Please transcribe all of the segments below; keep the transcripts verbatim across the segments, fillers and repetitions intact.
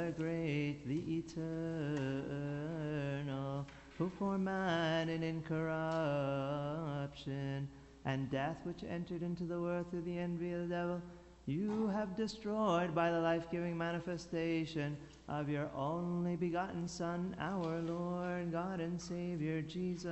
the great, the eternal, who for man in incorruption and death which entered into the world through the envy of the devil, you have destroyed by the life-giving manifestation of your only begotten Son, our Lord, God and Savior, Jesus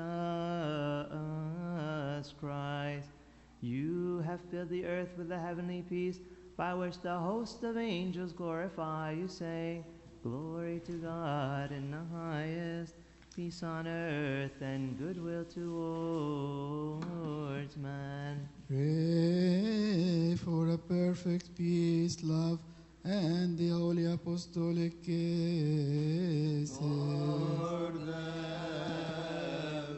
Christ. You have filled the earth with the heavenly peace, by which the host of angels glorify you, saying, Glory to God in the highest, peace on earth, and goodwill towards man. Pray for a perfect peace, love, and the holy apostolic kisses. Lord, have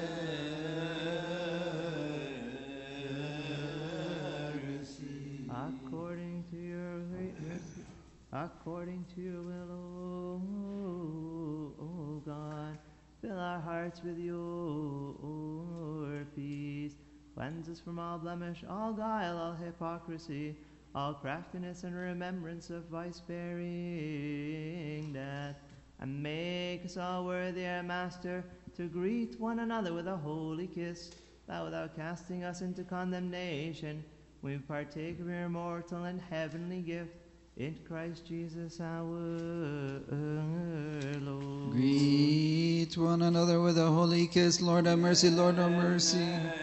mercy. According to your great mercy, according to your will, O, o God, fill our hearts with your peace. Cleanse us from all blemish, all guile, all hypocrisy, all craftiness and remembrance of vice-bearing death, and make us all worthy, our Master, to greet one another with a holy kiss, that without casting us into condemnation, we partake of your immortal and heavenly gift, in Christ Jesus our Lord. Greet one another with a holy kiss. Lord have mercy, Lord have mercy.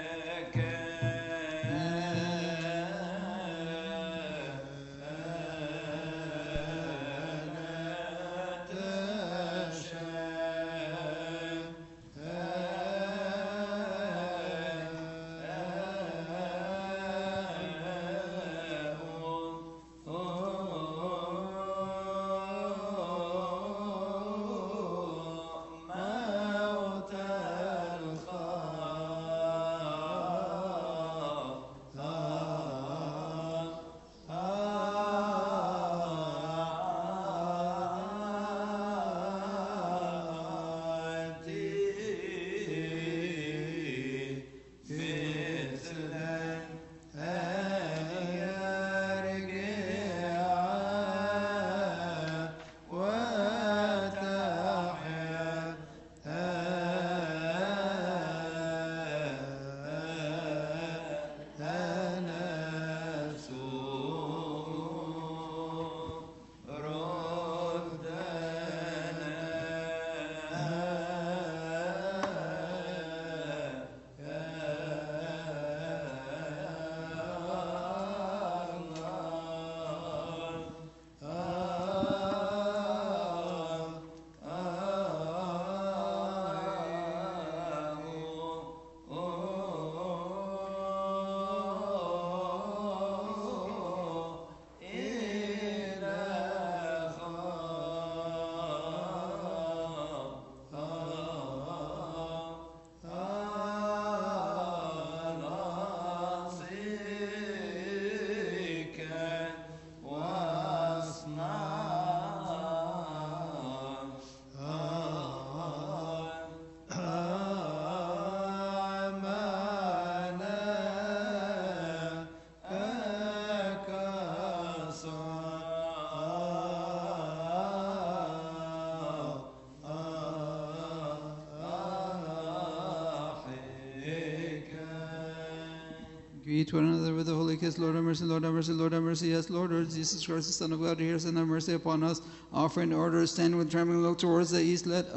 Greet one another with a holy kiss. Lord have mercy, Lord have mercy, Lord have mercy. Yes, Lord, Lord Jesus Christ, the Son of God, hear us and have mercy upon us. Offering order, stand with trembling look towards the east. Let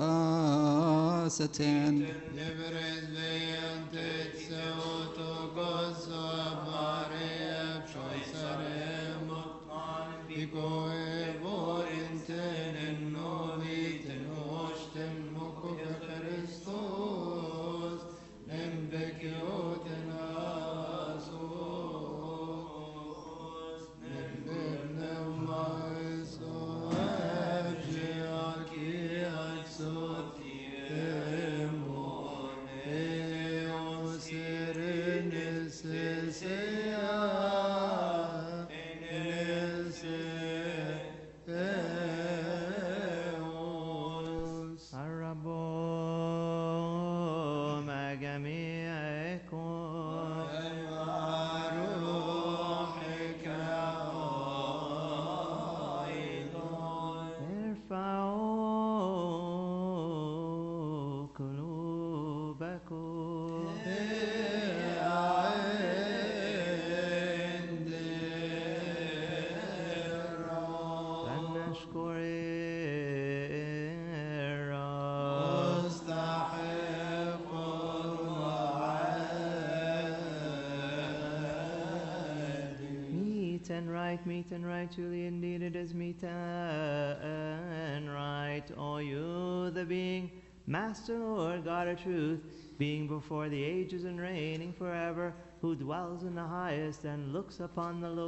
us attend. and right, meet and right, truly indeed it is meet and right. O you, the being, Master, Lord, God of truth, being before the ages and reigning forever, who dwells in the highest and looks upon the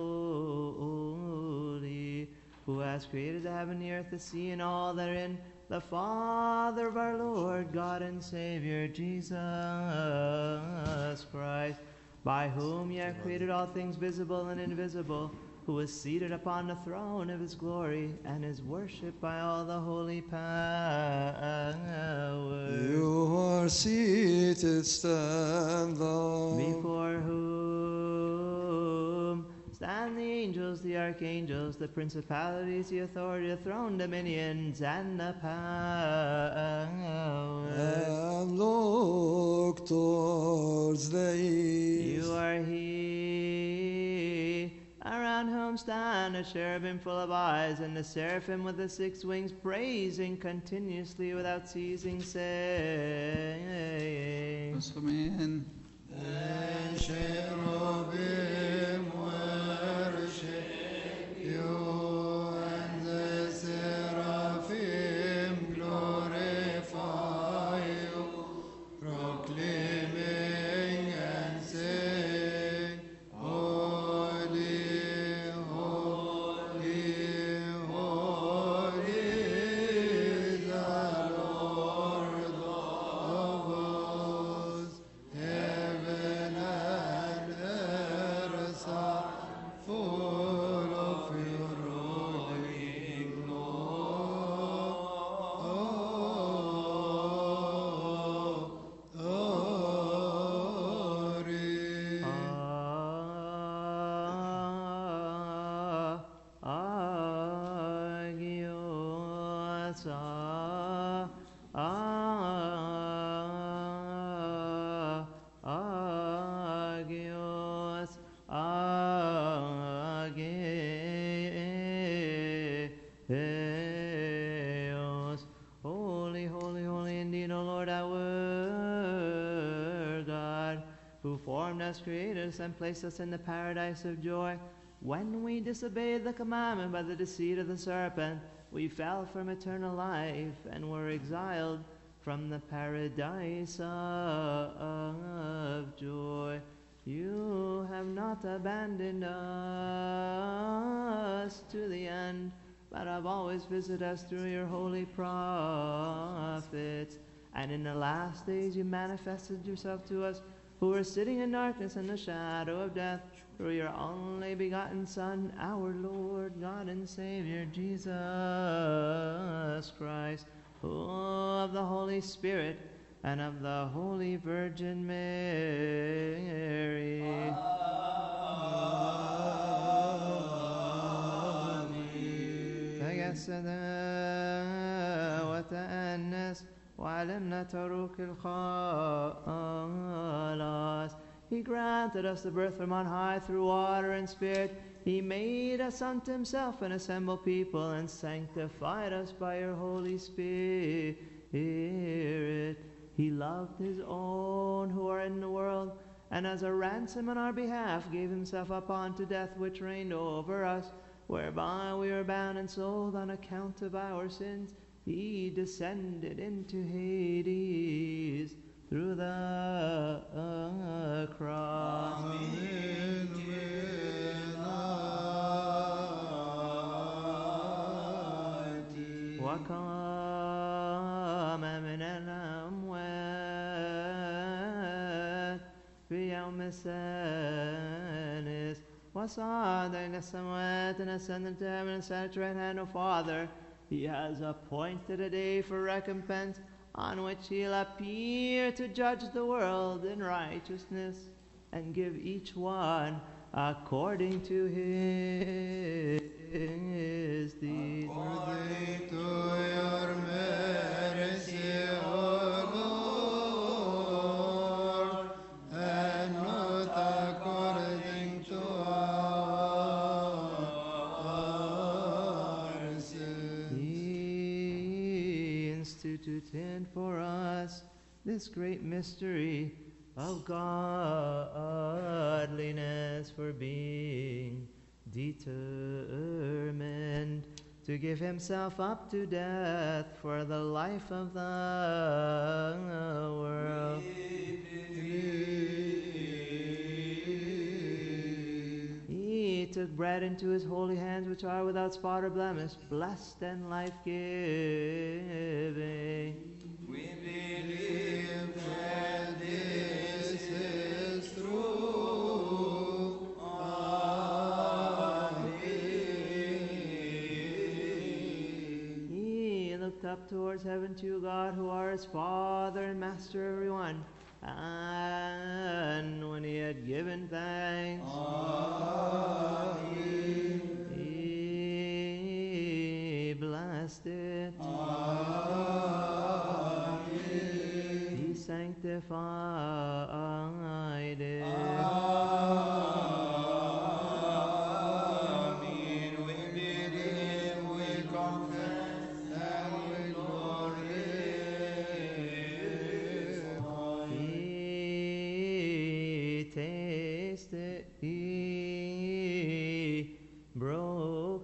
lowly, who has created the heaven, the earth, the sea, and all therein, the Father of our Lord, God and Savior, Jesus Christ, by whom ye have created all things visible and invisible, who is seated upon the throne of his glory, and is worshipped by all the holy powers. You are seated, stand thou. Before whom stand the angels, the archangels, the principalities, the authority, the throne, dominions, and the powers. And look towards the east. You are he, around whom stand the cherubim full of eyes, and the seraphim with the six wings, praising continuously without ceasing, saying, Amen. And cherubim worship you, and the seraphim glorify you, proclaiming and saying, Holy, holy, holy is the Lord of hosts. Heaven and earth are full of your holy glory. Agios, agios, agios. Holy, holy, holy indeed, O Lord our God, who formed us, created us, and placed us in the paradise of joy. When we disobeyed the commandment by the deceit of the serpent, we fell from eternal life and were exiled from the paradise of joy. You have not abandoned us to the end, but have always visited us through your holy prophets. And in the last days you manifested yourself to us, who were sitting in darkness and the shadow of death, through your only begotten Son, our Lord, God and Savior, Jesus Christ, who of the Holy Spirit and of the Holy Virgin Mary, تجسد وتأنس وعلمنا طرق الخلاص. He granted us the birth from on high through water and spirit. He made us unto himself an assembled people, and sanctified us by your Holy Spirit. He loved his own who are in the world, and as a ransom on our behalf gave himself up unto death, which reigned over us, whereby we were bound and sold on account of our sins. He descended into Hades through the uh, cross. Amen. وقام من الأموات في يوم الثالث وصعد إلى السماوات and ascended to heaven and sat at your right hand, O Father. He has appointed a day for recompense, on which he'll appear to judge the world in righteousness and give each one according to his deeds. According to your mercy, O Lord, and not according to our sins. He instituted for us this great mystery of godliness, for being determined to give himself up to death for the life of the world. He took bread into his holy hands, which are without spot or blemish, blessed and life-giving. We believe that this is true. Amen. He looked up towards heaven to God, who are his Father and Master of everyone. And when he had given thanks, Amen. he blessed it. Amen. He sanctified it. Amen. We believe, we confess, and we glorify. He tasted, he broke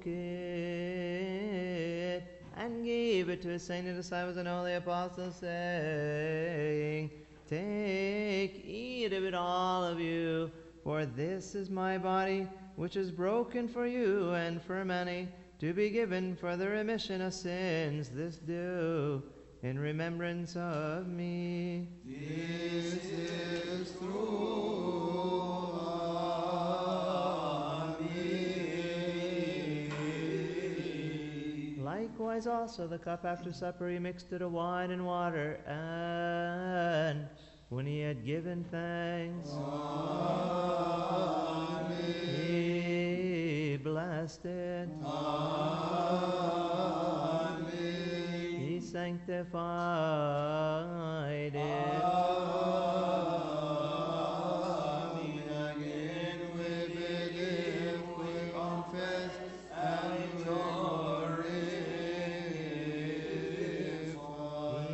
it, and gave it to his sainted disciples and holy apostles, saying, Take, eat of it, all of you, for this is my body, which is broken for you and for many, to be given for the remission of sins. This do in remembrance of me. This is true. Amen. Likewise also the cup after supper he mixed it of wine and water, and when he had given thanks, he blessed it. He sanctified it. Again we believe, we confess, and we glorify.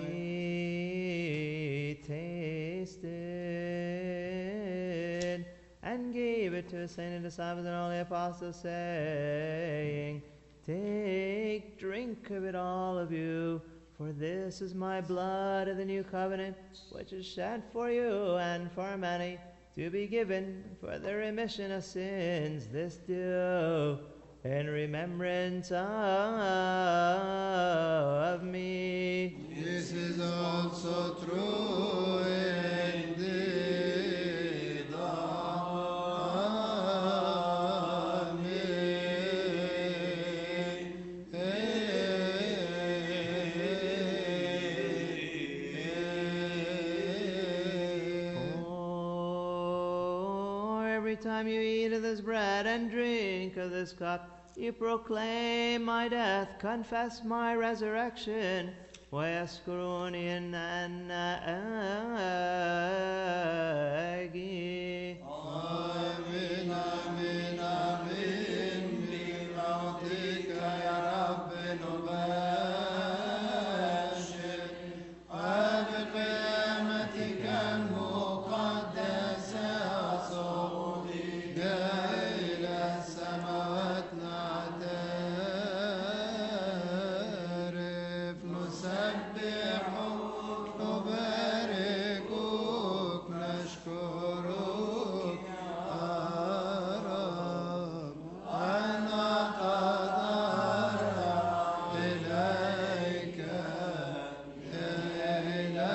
He tasted and gave it to his sainted disciples and holy apostles, saying, Take, drink of it, all of you, for this is my blood of the new covenant, which is shed for you and for many, to be given for the remission of sins. This do in remembrance of me. This is also true indeed. Amen. For every time you eat of this bread and drink of this cup, you proclaim my death, confess my resurrection. Weascronian and agi. آمين آمين آمين بموتك يا رب نبشر وبقيامتك المقدسة صعودك إلى السماوات نعترف نسبحك نباركك نشكرك يا رب ونتضرع إليك يا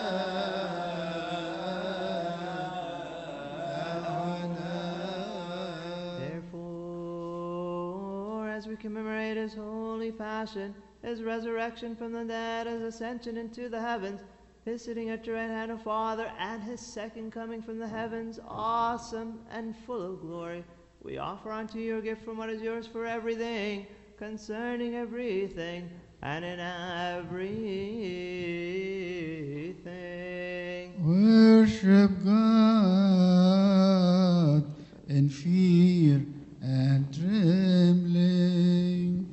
إلهنا. Therefore, as we commemorate his holy passion, his resurrection from the dead, his ascension into the heavens, his sitting at your right hand of Father, and his second coming from the heavens, awesome and full of glory, we offer unto you your gift from what is yours for everything, concerning everything, and in everything. Worship God in fear and trembling.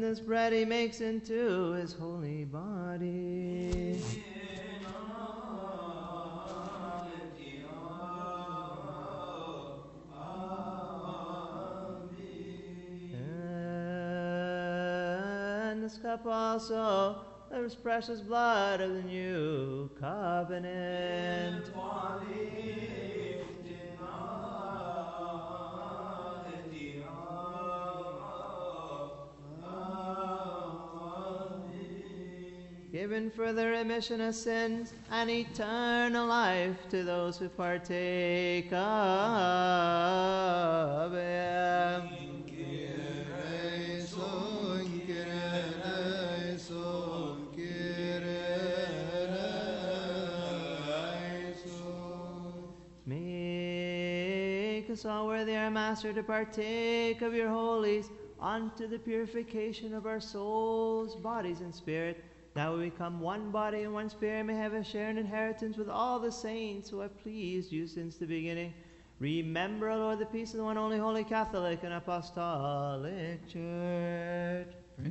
this bread he makes into his holy body. And this cup also, the precious blood of the new covenant. Given for the remission of sins and eternal life to those who partake of it. Make us all worthy, our Master, to partake of your holies unto the purification of our souls, bodies, and spirit. Now we become one body and one spirit, may have a share and inheritance with all the saints who have pleased you since the beginning. Remember, O Lord, the peace of the one only holy Catholic and Apostolic Church.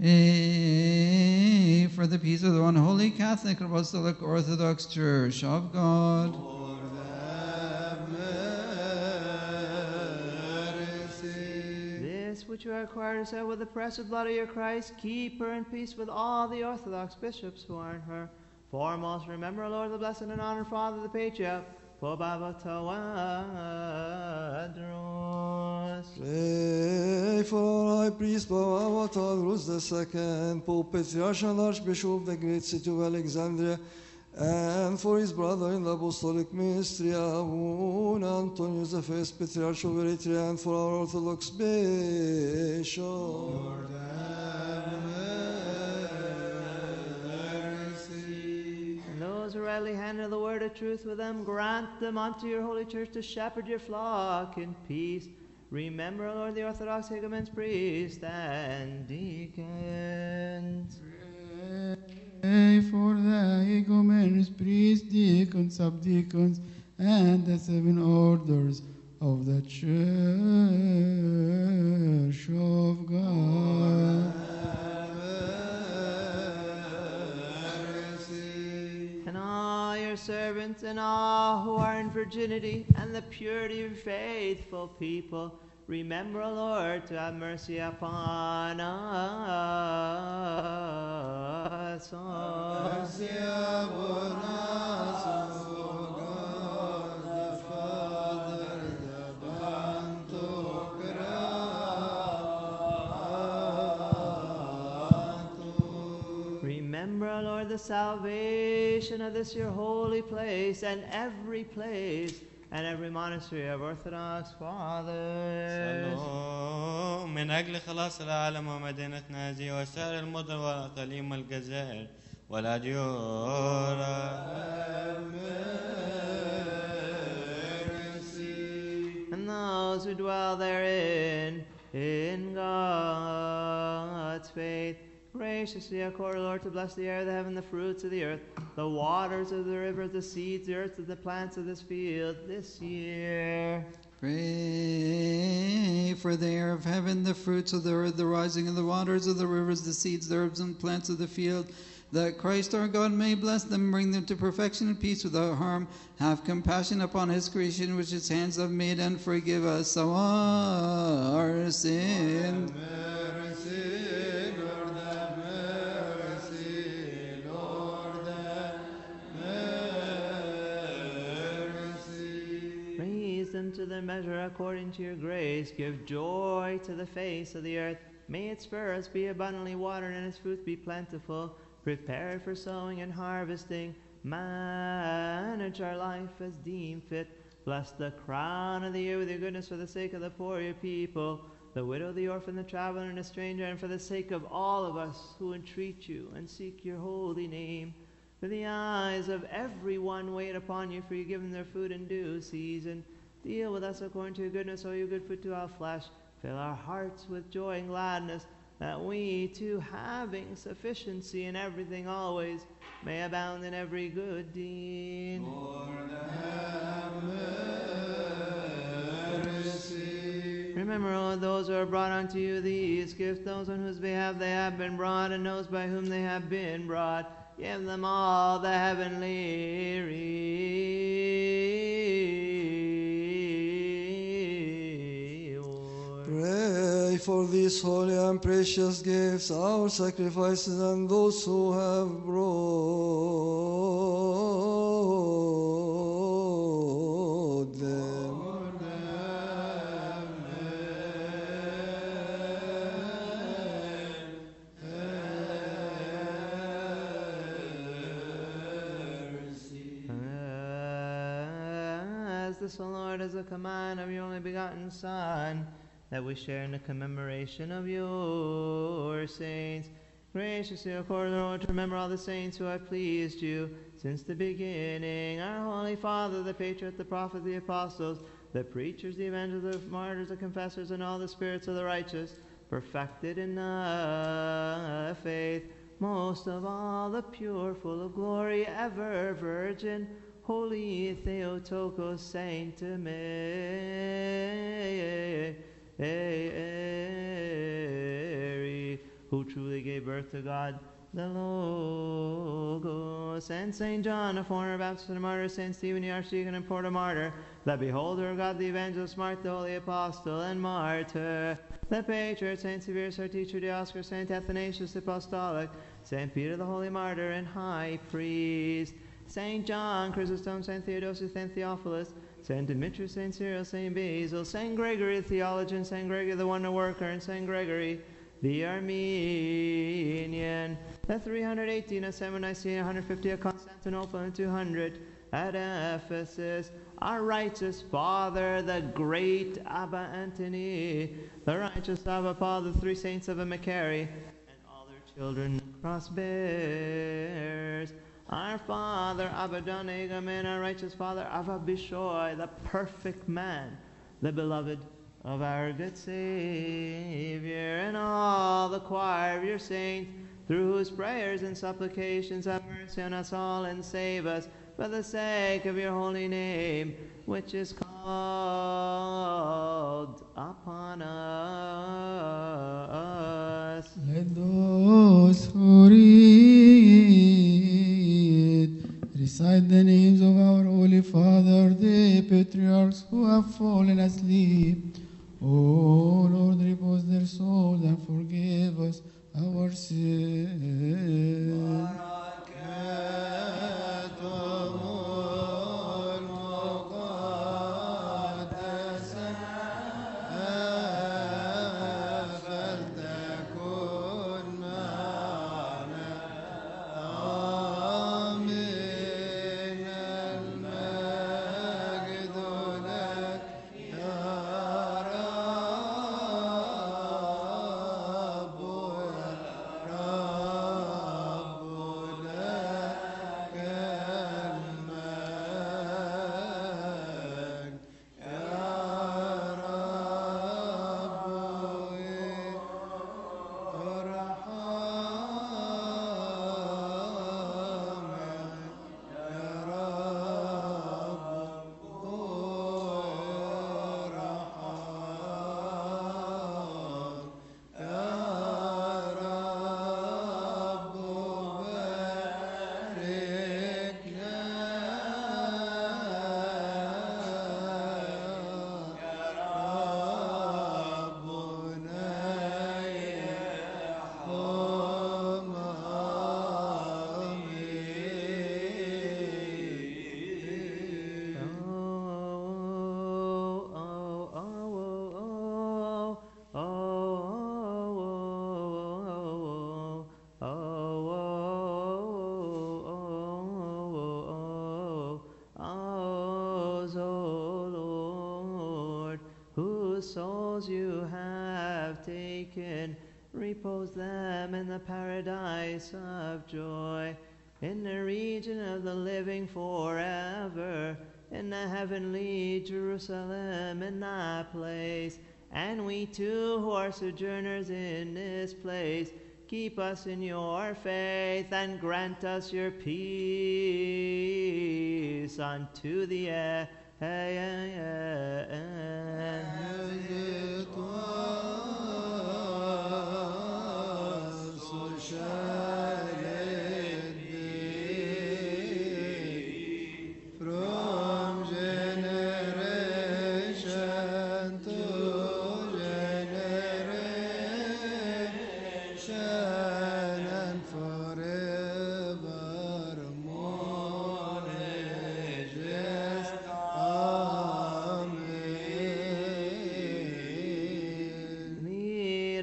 Pray for the peace of the one holy Catholic and Apostolic Orthodox Church of God. Lord, have mercy. This which you are required to serve with the precious blood of your Christ, keep her in peace with all the Orthodox bishops who are in her. Foremost, remember, O Lord, the blessed and honored Father, the Patriarch, Pope Tawadros. Pray for our high priest, Pope Tawadros the second, Pope Patriarch and Archbishop of the great city of Alexandria, and for his brother in the apostolic ministry, Abuna Antonius the first Patriarch of Eritrea, and for our Orthodox bishop. Lord, have mercy. And those who rightly handle the word of truth with them, grant them unto your holy church to shepherd your flock in peace. Remember, O Lord, the Orthodox hegumens, priests, and deacons. Pray for the hegumens, priests, deacons, subdeacons, and the seven orders of the Church of God. And all your servants and all who are in virginity and the purity of faithful people, remember, O Lord, to have mercy upon us all. Mercy upon us, O God, the Father, the Pantocrator. Remember, O Lord, the salvation of this your holy place, and every place, and every monastery of Orthodox fathers. سلام من أجل خلاص العالم ومدينتنا هذه وسائر المدن والأقاليم والجزائر والأديار. And those who dwell therein, in God's faith, graciously accord, Lord, to bless the air, the heaven, the fruits of the earth, the waters of the rivers, the seeds, the earth, and the plants of this field this year. Pray for the air of heaven, the fruits of the earth, the rising of the waters of the rivers, the seeds, the herbs, and plants of the field, that Christ our God may bless them, bring them to perfection and peace without harm. Have compassion upon his creation which his hands have made, and forgive us our sins. Mercy, Lord, have mercy, Lord, have mercy. Raise them to their measure according to your grace. Give joy to the face of the earth. May its furrows be abundantly watered and its fruit be plentiful. Prepare for sowing and harvesting. Manage our life as deemed fit. Bless the crown of the year with your goodness for the sake of the poor, your people, the widow, the orphan, the traveler, and the stranger, and for the sake of all of us who entreat you and seek your holy name. For the eyes of everyone wait upon you, for you give them their food in due season. Deal with us according to your goodness, O you good food to our flesh. Fill our hearts with joy and gladness, that we, too, having sufficiency in everything always, may abound in every good deed. Lord, have mercy. Remember all those who are brought unto you these gifts, those on whose behalf they have been brought, and those by whom they have been brought. Give them all the heavenly reward. Pray for these holy and precious gifts, our sacrifices, and those who have brought them. As this, O Lord, is the command of your only begotten Son, that we share in the commemoration of your saints. Graciously accord, Lord, to remember all the saints who have pleased you since the beginning. Our Holy Father, the Patriarch, the Prophet, the Apostles, the preachers, the evangelists, the martyrs, the confessors, and all the spirits of the righteous, perfected in the faith. Most of all, the pure, full of glory, ever Virgin, Holy Theotokos, Saint Mary, who truly gave birth to God the Logos, and Saint John, a former Baptist and martyr, Saint Stephen the Archdeacon and Porter martyr, the beholder of God, the evangelist, Mark the holy apostle and martyr, the patriarch, Saint Severus, our teacher, Dioscor, Saint Athanasius the apostolic, Saint Peter the holy martyr and high priest, Saint John Chrysostom, Saint Theodosius, Saint Theophilus, Saint Demetrius, Saint Cyril, Saint Basil, Saint Gregory the theologian, Saint Gregory the wonder worker, and Saint Gregory the Armenian, the three hundred eighteen at Seven Nicaea, one hundred fifty at Constantinople, and two hundred at Ephesus. Our righteous Father, the great Abba Antony, the righteous Abba Paul, the three saints of Macari, and all their children, cross bears. Our Father, Abba Donegam, and our righteous Father, Abba Bishoy, the perfect man, the beloved of our good Savior, and all the choir of your saints, through whose prayers and supplications have mercy on us all and save us, for the sake of your holy name, which is called upon us. Let those who read recite the names of our Holy Father, the patriarchs who have fallen asleep. O Lord, repose their souls and forgive us our sins. Souls you have taken, repose them in the paradise of joy, in the region of the living forever, in the heavenly Jerusalem, in that place. And we too, who are sojourners in this place, keep us in your faith, and grant us your peace unto the end.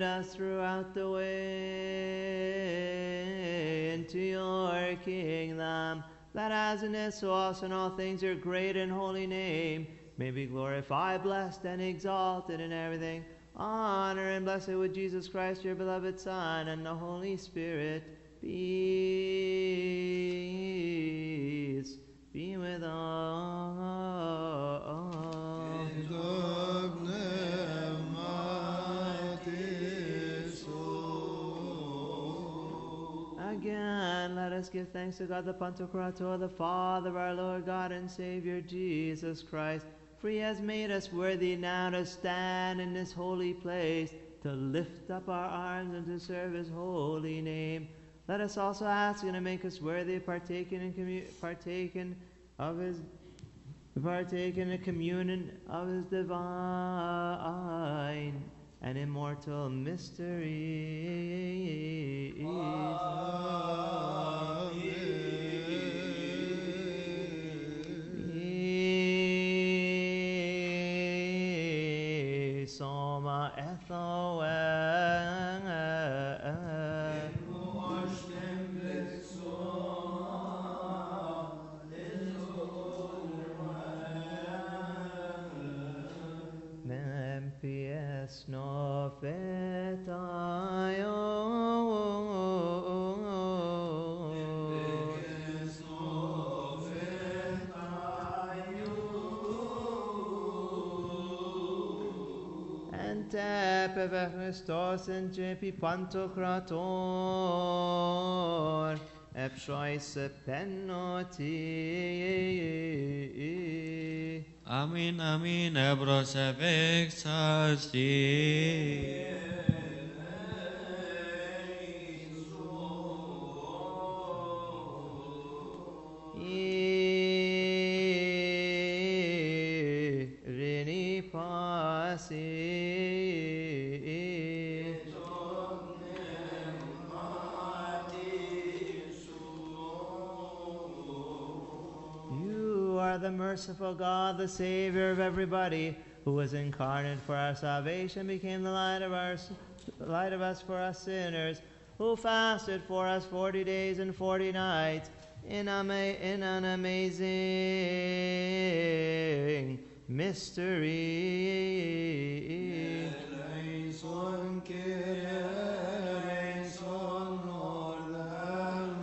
lead us throughout the way into your kingdom, that as in it, so also in all things your great and holy name may be glorified, blessed, and exalted in everything. Honor and blessed with Jesus Christ, your beloved Son, and the Holy Spirit. Peace be with all. Again, let us give thanks to God the Pantocrator, the Father of our Lord God and Savior Jesus Christ, for he has made us worthy now to stand in this holy place, to lift up our arms and to serve his holy name. Let us also ask him to make us worthy of partaking in commu- partaking of his partake in the communion of his divine and immortal mysteries. Soma etho Mempies no fetayo Ente per Christos en jepi Pantocrator epsois penoti. Amin, amin, ebros evexasti. Irini pasi. You are the merciful God, the Savior of everybody, who was incarnate for our salvation, became the light of our light of us for us sinners, who fasted for us forty days and forty nights in, ama- in an amazing mystery. Eleison, Kyrie, eleison, Lord, have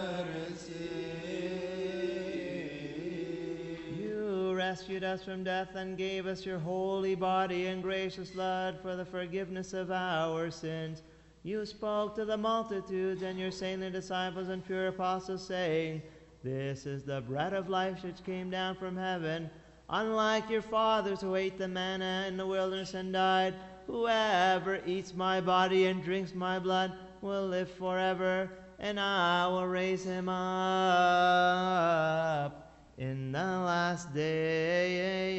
mercy. You rescued us from death and gave us your holy body and gracious blood for the forgiveness of our sins. You spoke to the multitudes and your saintly disciples and pure apostles, saying, "This is the bread of life which came down from heaven. Unlike your fathers who ate the manna in the wilderness and died, whoever eats my body and drinks my blood will live forever, and I will raise him up in the last day."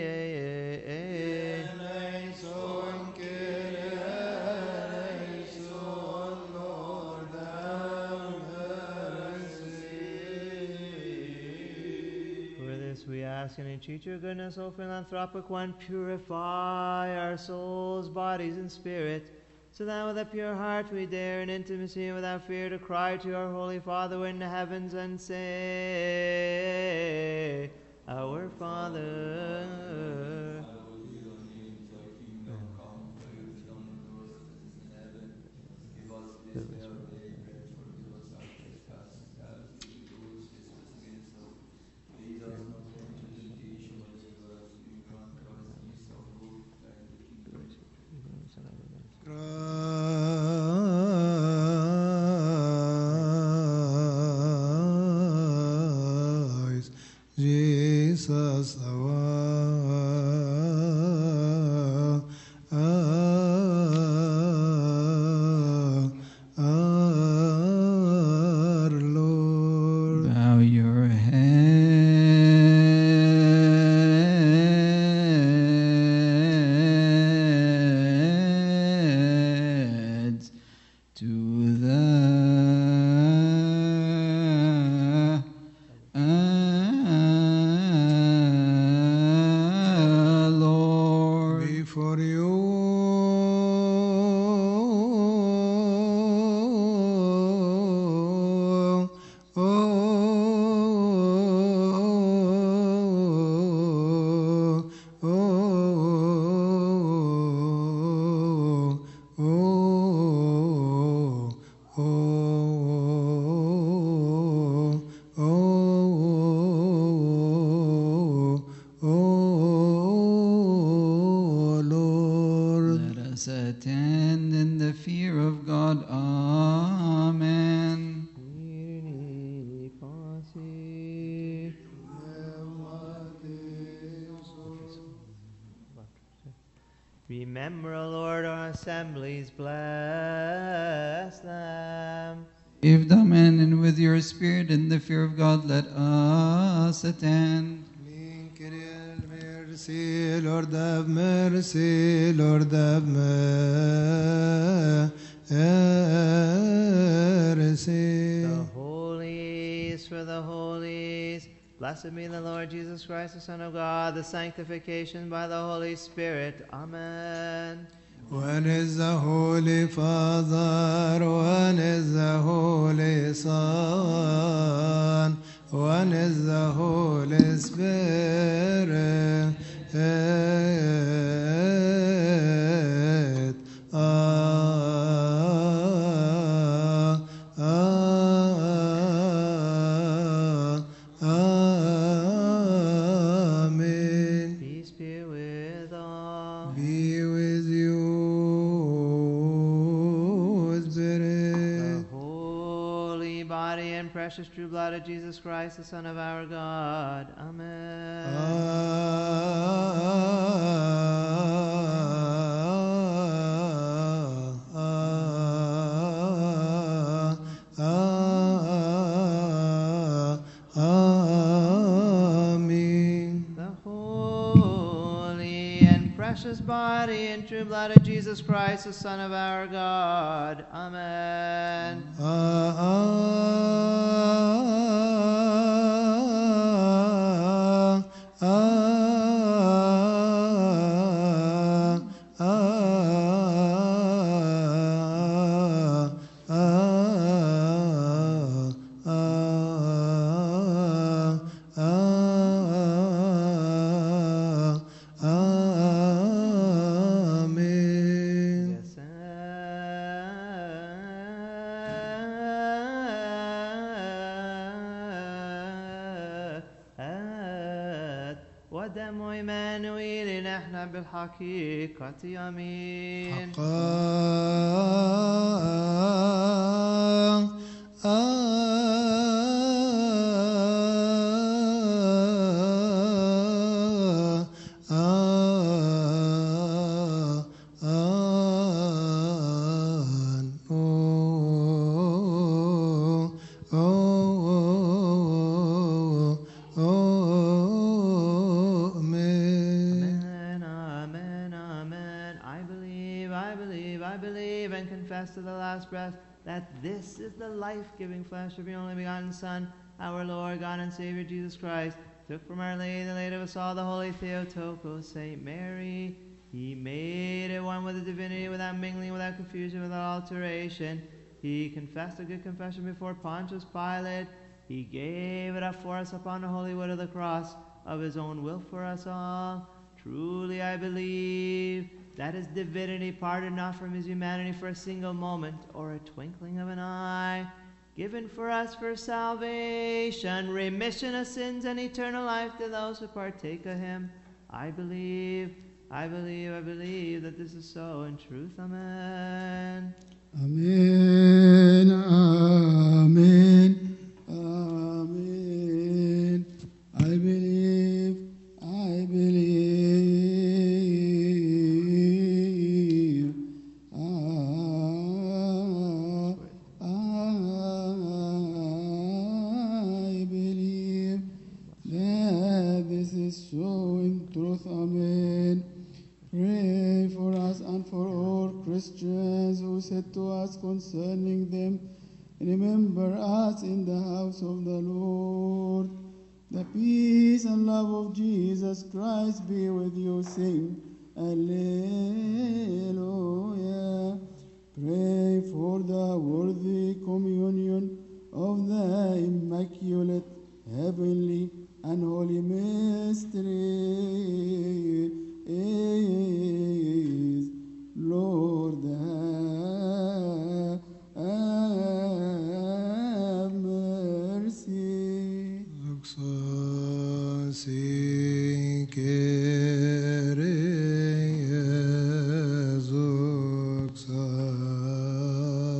Eleison, Kyrie, eleison, Lord, have mercy. For this we ask and entreat your goodness, O philanthropic one, purify our souls, bodies, and spirits, so that with a pure heart we dare in intimacy and without fear to cry to our Holy Father who in the heavens and say, Our Father. Christ, Jesus our, our, our Lord. Bow your heads to the God. Amen. Irene Pasi. Remember, O Lord, our assemblies, bless them. Give them in, and with your spirit and the fear of God, let us attend. Mercy, Lord have mercy, Lord have mercy. The holies for the holies. Blessed be the Lord Jesus Christ, the Son of God, the sanctification by the Holy Spirit. Amen. One is the Holy Father, one is the Holy Son, one is the Holy Spirit. Ah, ah, Amen. Peace be with all. Be with you, The Spirit. holy body and precious true blood of Jesus Christ, the Son of our God. Amen. Ah, ah, ah, Amen. The holy and precious body and true blood of Jesus Christ, the Son of our God. Amen. Ah, ah, ah, ah, Amen. Yes, آت ودم إيمانويل نحن بالحقيقة أمين. حقا آه آه آه أوه أوه أوه آمين. Amen, amen, amen. I believe, I believe, I believe, and confess to the last breath that this is the life-giving flesh of your only begotten Son, our Lord, God, and Savior, Jesus Christ, took from Our Lady, the Lady of us all, the Holy Theotokos, Saint Mary. He made it one with the divinity, without mingling, without confusion, without alteration. He confessed a good confession before Pontius Pilate. He gave it up for us upon the holy wood of the cross, of his own will for us all. Truly I believe that his divinity parted not from his humanity for a single moment or a twinkling of an eye, given for us for salvation, remission of sins, and eternal life to those who partake of him. I believe, I believe, I believe that this is so in truth. Amen. Amen, amen, amen. I believe, I believe. Ah, I believe that this is so in truth. Amen. Pray for us and for all Christians who said to us concerning them, remember us in the house of the Lord. The peace and love of Jesus Christ be with you. Sing Alleluia. Pray for the worthy communion of the Immaculate, Heavenly, and Holy Mystery. Lord, have mercy. Doxasi Kyrie, doxa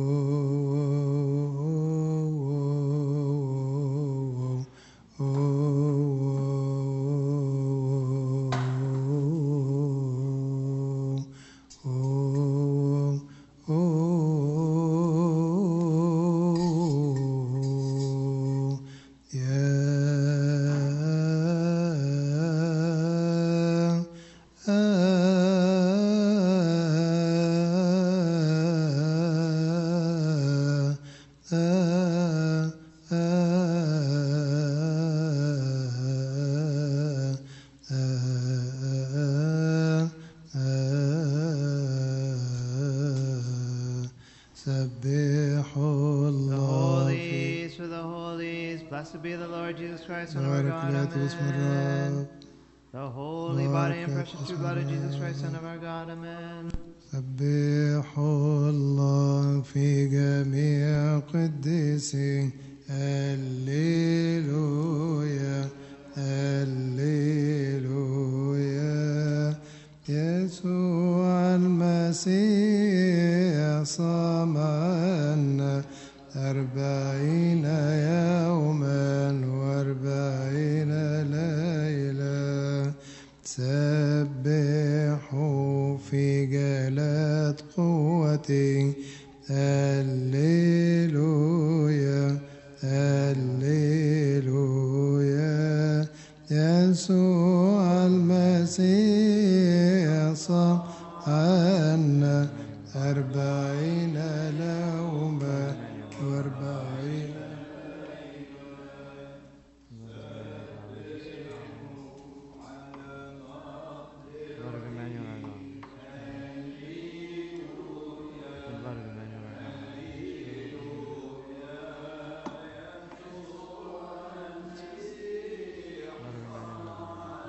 سبحوا The الله في holies for the holies. Blessed be the Lord Jesus Christ, Son of our بارك God. لا تسمى Amen. الرب The holy body and Barak precious true blood of Jesus Christ, Son Israel. of our God. Amen. سبحوا الله في جميع قديسه هللويا هللويا يسوع المسيح صام عنا أربعين يوما وأربعين ليلة سبحوا في جلاد قوتي هللويا هللويا يسوع المسيح صام عنا أربعين يوما وأربعين Blood of Emmanuel, our God. The blood of Emmanuel, our God. Blood of Emmanuel, our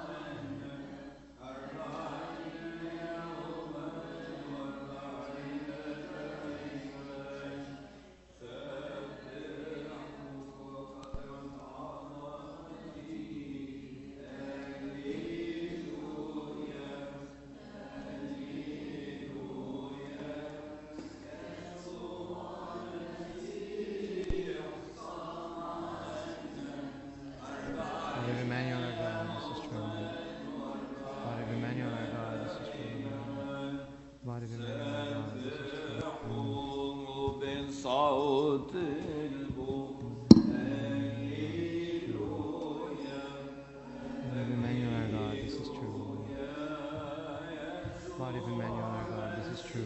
Blood of Emmanuel, our God, this is true. Blood of Emmanuel, our God, this is true. Blood of Emmanuel, our God, this is true. بصوت البوق Blood of Emmanuel, our God, this is true. Blood of Emmanuel, our God, this is true.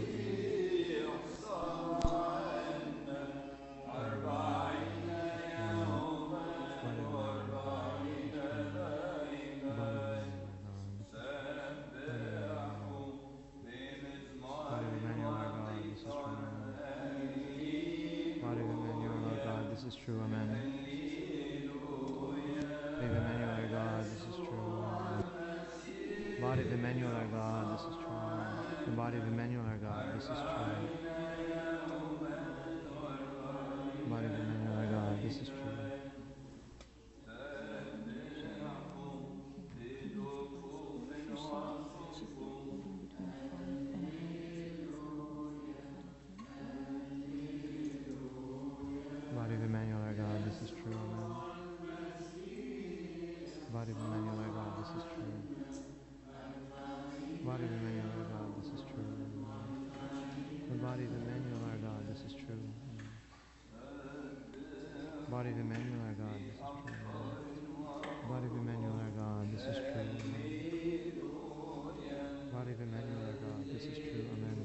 This is true, amen. Body of Emmanuel, our God, this is true. The body of Emmanuel, our God, this is true. Body of Emmanuel, our God, this is true. Body of Emmanuel, our God, this is true, amen. Body of Emmanuel, our God, this is true. Body of Emmanuel, our God, this is true. The body of Emmanuel, our God, this is true. Body of Emmanuel, our God, this is true. Body of Emmanuel, our God, this is true. Body of Emmanuel, our God, this is true. Amen.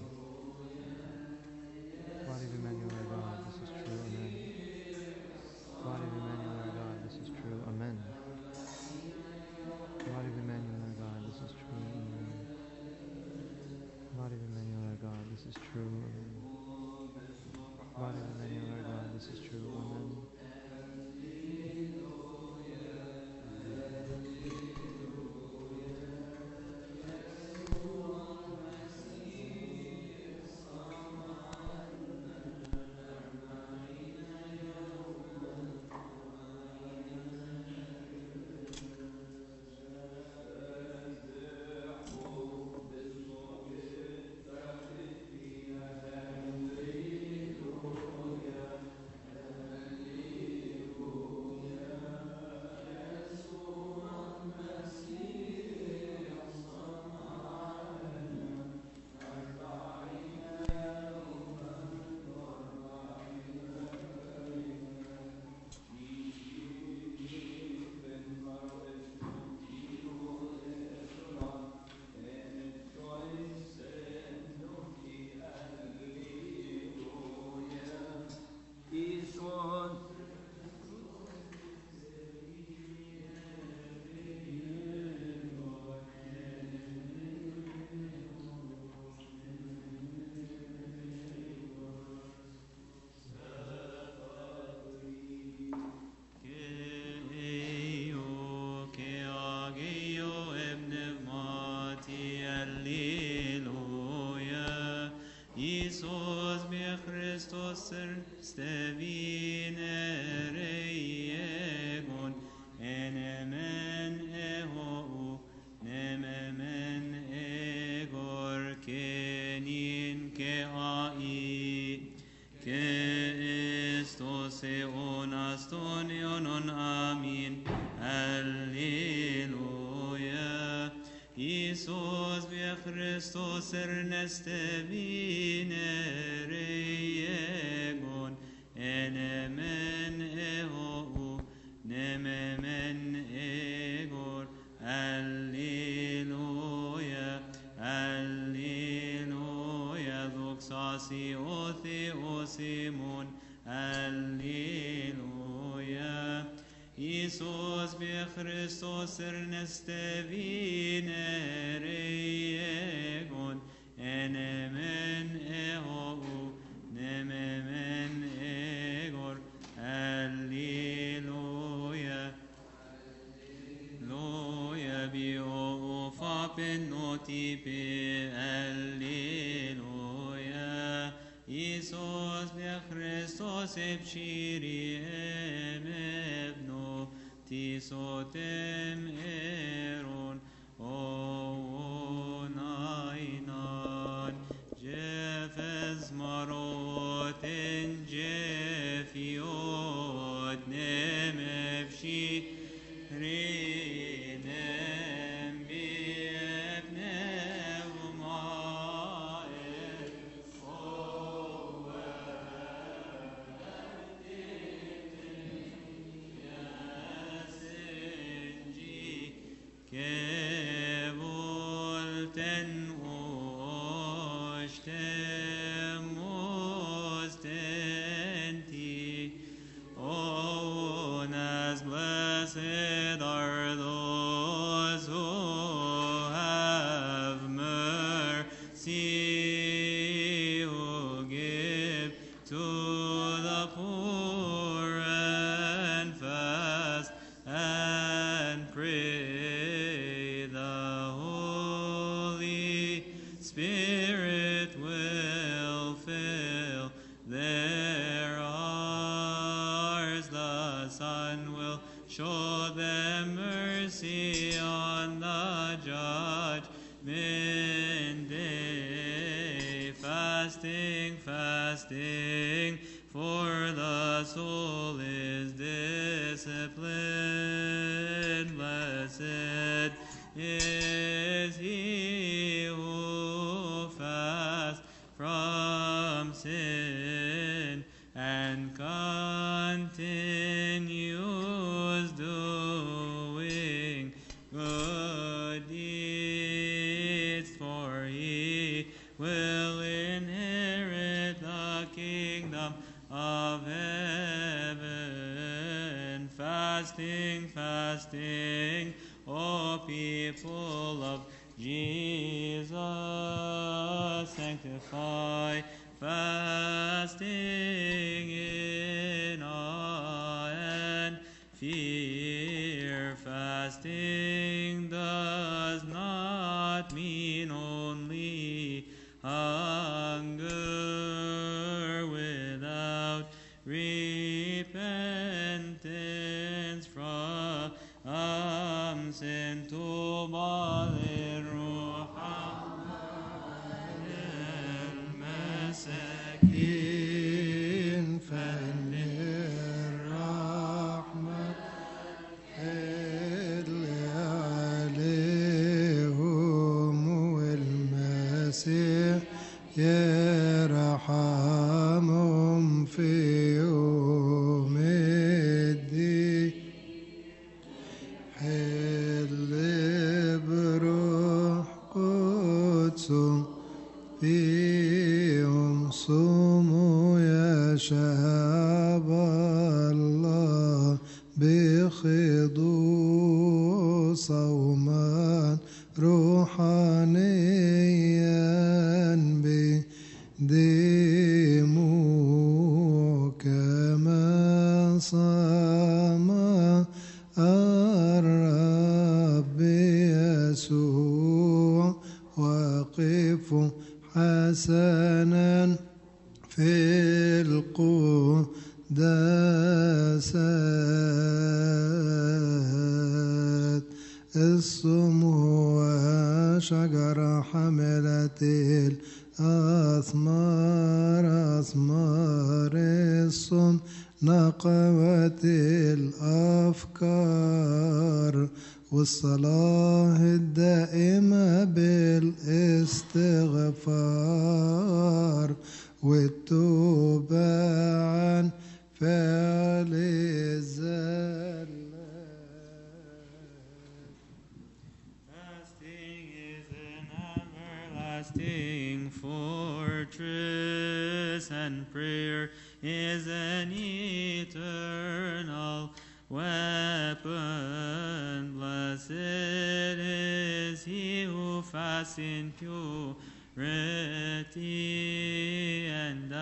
Body of Emmanuel, our God, this is true. Amen. Body of Emmanuel, our God, this is true. Amen. Body of Emmanuel, our God, this is true. Amen. Body of Emmanuel, our God, this is true. Amen. Body of Emmanuel, our God, this is true. Amen. stevineregon enemen eho nememen egor kenin ke ai ke estos eon aston eonon amin alleluia Iisus via Christus erneste vineregon enemen eho nememen egor alleluia alleluia doxasi o Theosimon alleluia Iisus via Christus erneste vineregon enemen eho nememen egor alleluia alleluia bio fapen notipe alleluia Iisus via Christus epciri emebno tisotem eron o nainan jefes marot en jefiot nemefshi rinem biebnevmaer che volten ostem ostenti oh as blessed are those who have mercy who give to the poor and fast and pray the Holy Spirit will fill their hearts. The Son will show them mercy on the judgment day. Fasting, fasting, for the soul is disciplined. Blessed is he who fasts from sin and continues doing good deeds, for he will inherit the kingdom of heaven. Fasting, fasting, O people of Jesus, sanctify fasting in awe and fear. Fasting does not mean only hunger without repentance from sin to مساكين فن الرحمة اللي عليهم والمسيح يرحمهم في يوم الدين حل بروح قدسه فيهم صوموا يا شعب الله بخضوع صوما روحانيا بدموع كما صام الرب يسوع وقفوا حسنا في القوة المقدسات الصم هو شجرة حملة الأثمار أثمار الصم نقوة الأفكار والصلاة الدائمة بالاستغفار والتوبة عن فعل الزلات. Fasting is an everlasting fortress, and prayer is an eternal weapon. Blessed is he who fasts in purity and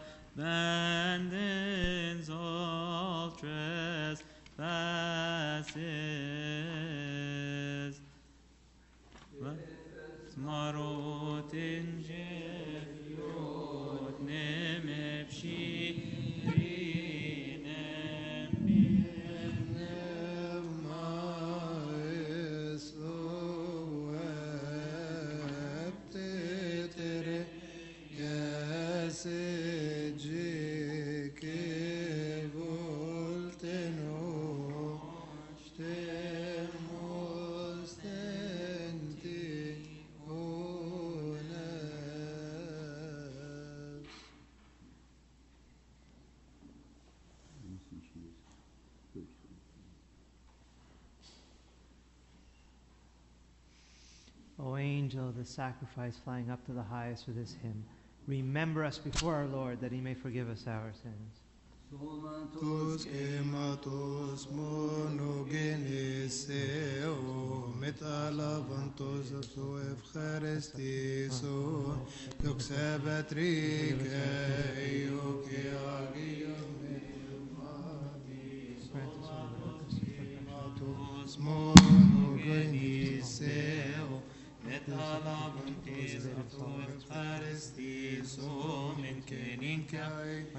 abandons all trespasses. Marot in Jefiot Nemepshi O angel of the sacrifice flying up to the highest with this hymn, remember us before our Lord that he may forgive us our sins. Tus gematos monogeneseo metalavantos su evcharistiso yoxabatrike yokiagio gematos monogeneseo metalavantos su evcharistiso menkeninka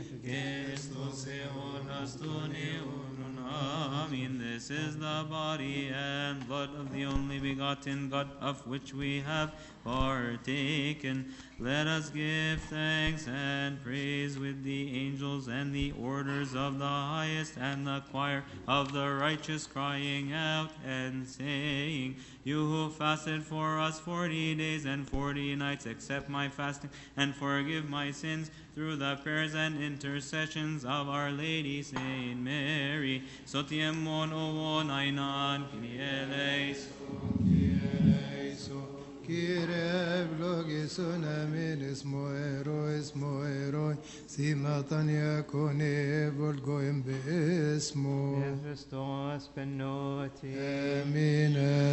Amen. This is the body and blood of the only begotten God, of which we have partaken. Let us give thanks and praise with the angels and the orders of the highest and the choir of the righteous, crying out and saying, You who fasted for us forty days and forty nights, accept my fasting and forgive my sins through the prayers and intercessions of Our Lady Saint Mary. Sotiem mon ovon ainan Kireb logisun amin ismo ero ismo ero simatan yakone volgoim beismo Christos benoti. amin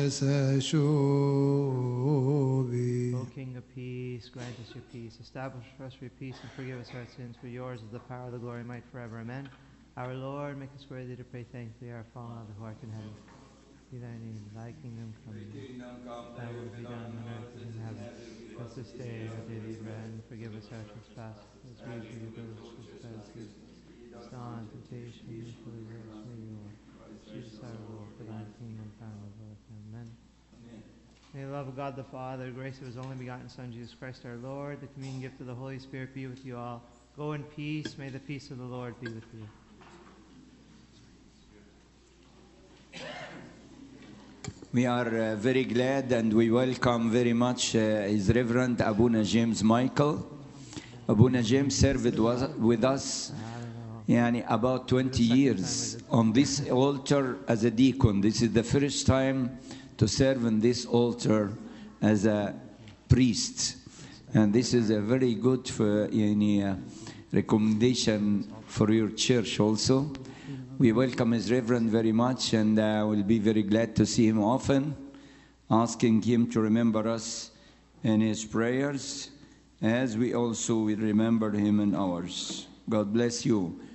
asashobi. O King of peace, grant us your peace. Establish for us your peace and forgive us our sins. For yours is the power, the glory, might forever. Amen. Our Lord, make us worthy to pray thankfully. Our Father who art in heaven, be thy name, thy kingdom come. Thy will be done on earth as in heaven. Give us this day our daily bread, and forgive us our trespasses, as we forgive those who trespass against us. Not in temptation, but deliver us from evil. Jesus our Lord, for thy kingdom, power, and glory. Amen. May the love of God the Father, the grace of his only begotten Son, Jesus Christ our Lord, the communion gift of the Holy Spirit be with you all. Go in peace. May the peace of the Lord be with you. We are uh, very glad and we welcome very much uh, His Reverend Abuna James Michael. Abuna James served was, with us yani, about twenty years on this altar as a deacon. This is the first time to serve in this altar as a priest. And this is a very good for, yani, uh, recommendation for your church also. We welcome His Reverend very much, and uh, we'll be very glad to see him often, asking him to remember us in his prayers, as we also will remember him in ours. God bless you.